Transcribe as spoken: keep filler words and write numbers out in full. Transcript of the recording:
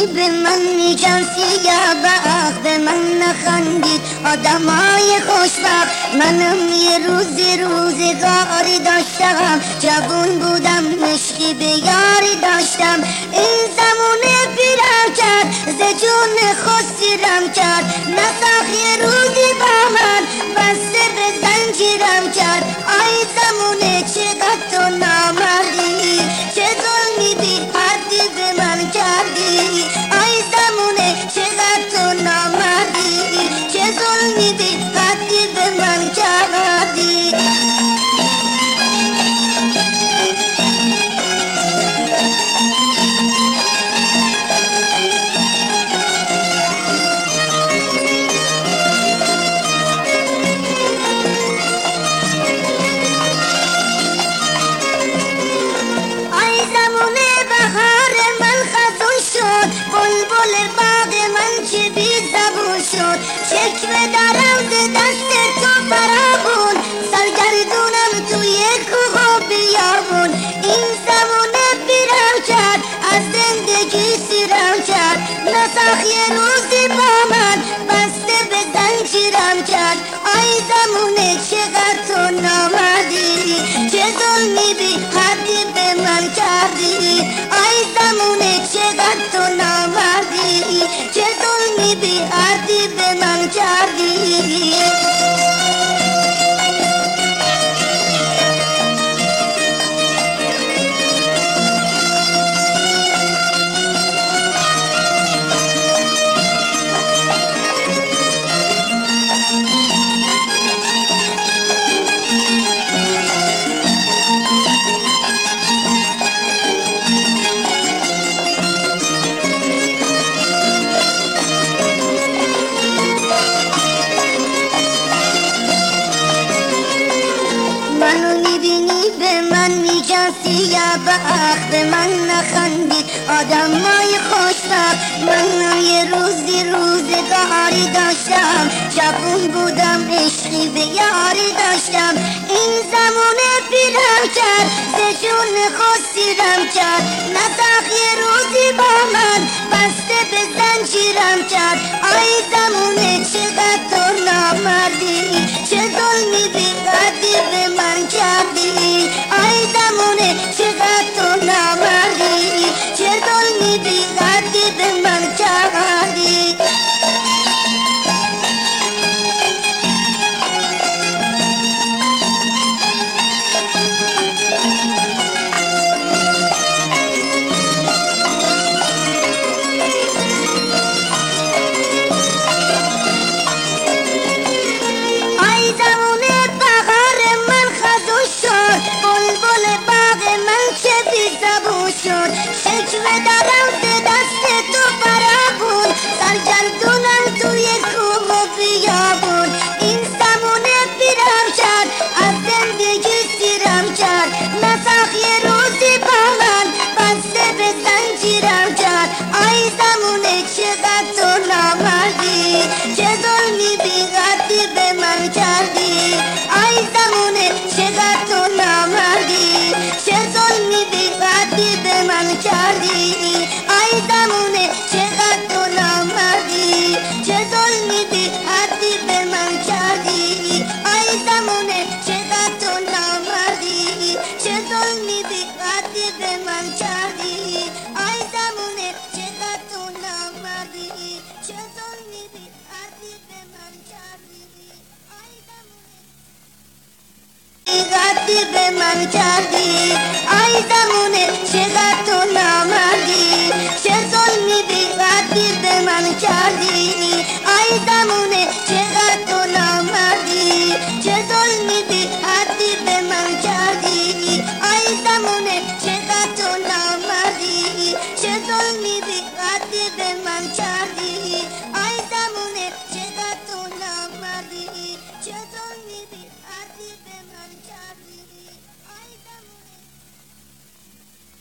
به من میگن سیاه بخت، به من نخندید آدمای خوشبخت. منم یه روزی روزگاری داشتم، جوون بودم عشقی به یاری داشتم. این زمونه پیرم کرد، ز جون خود سیرم کرد. نساخ یه روزی با من بسته به زنجیرم کرد. آی زمونه چقدر تو نامردی، چه ظلمی بی حدی به من کردی. آی زمونه چقدر تو نامردی، چه ظلمی بی حدی به من کردی. شکوه دارم ز دست تو فرابون، سرگردونم توی کوه و بیابون. این زمونه پیرم کرد، از زندگی سیرم کرد. نساخ یه روزی با من بسته به زنجیرم کرد. آی زمونه چقدر تو نامردی، چه ظلمی بی حدی به من کردی. آی زمونه چقدر تو نامردی، چه ظلمی بی حدی به من کردی. منو میبینی به من میگن سیاه بخت، به من نخندید آدمای خوشبخت. منم یه روزی روزگاری داشتم، جوون بودم عشقی به یاری داشتم. این زمونه پیرم کرد، ز جون خود سیرم کرد. نساخ یه روزی با من بسته به زنجیرم کرد. آی زمونه چقدر تو نامردی، چه ظلمی بی حدی به من کردی. آی زمونه چقدر تو نامردی، چه ظلمی بی حدی به من کردی. شکوه دارم ز دست تو فرابون، سرگردونم توی کوه و بیابون. این زمونه پیرم کرد، از زندگی سیرم کرد. نساخ یه روزی با من بسته به زنجیرم کرد. آی زمونه چقدر تو نامردی، چه ظلمی بی حدی به من کردی. آی زمونه چقدر تو نامردی، چه ظلمی بی حدی به من کردی. آی زمونه چقدر تو نامردی، چه ظلمی بی حدی به من کردی. آی زمونه چقدر تو نامردی، چه ظلمی بی حدی به من کردی. آی زمونه چقدر تو نامردی، چه ظلمی بی حدی به من کردی. آی زمونه به من کردی. آی زمونه چقدر تو نامردی، چه ظلمی بی حدی به من کردی. آی زمونه چقدر تو نامردی، چه ظلمی بی حدی به من کردی. آی زمونه چقدر تو نامردی، چه ظلمی بی حدی به من کردی.